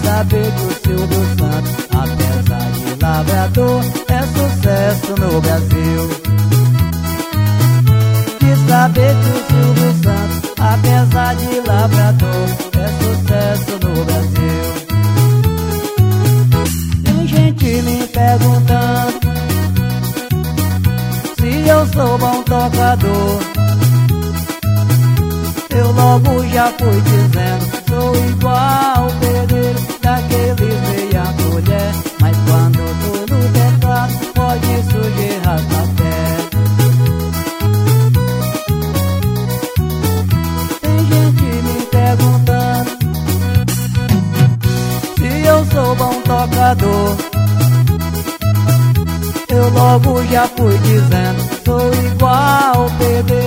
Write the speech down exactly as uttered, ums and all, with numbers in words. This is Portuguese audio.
saber que o Silvio Santos, apesar de lavrador, é sucesso no Brasil. Quis saber que o Silvio Santos, apesar de lavrador, é sucesso no Brasil. Tem gente me perguntando se eu sou bom tocador. Eu logo já fui dizendo, sou igual o pedreiro daqueles meia colher, mas quando tô no teclado pode surgir raspa-pé. Tem gente me perguntando se eu sou bom tocador. Eu logo já fui dizendo, sou igual o pedreiro